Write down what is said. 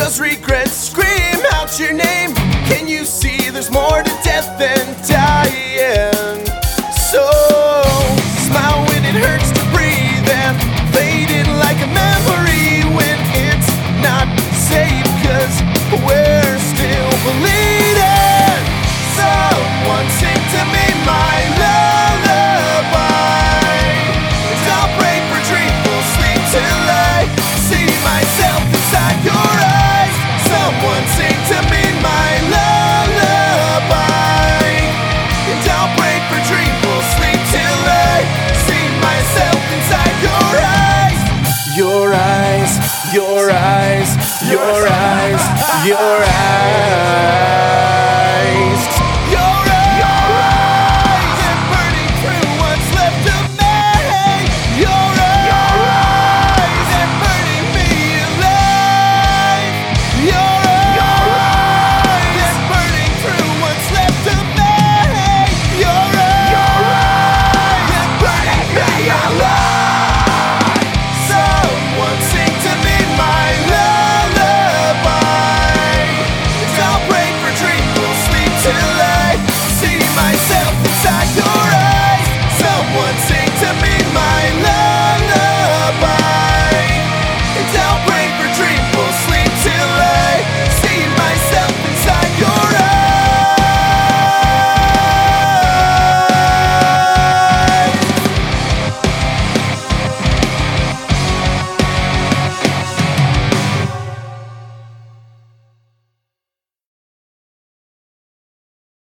does regret scream out your name? Can you see there's more to death than dying? So smile when it hurts to breathe and fade in like a memory when it's not safe, 'cause we're still bleeding. Someone sing to me my lullaby, and I'll pray for dreamful sleep till I see myself inside your eyes. Someone sing to me my lullaby, and I'll pray for dreamful sleep till I see myself inside your eyes. Your eyes, your eyes, your eyes, your eyes.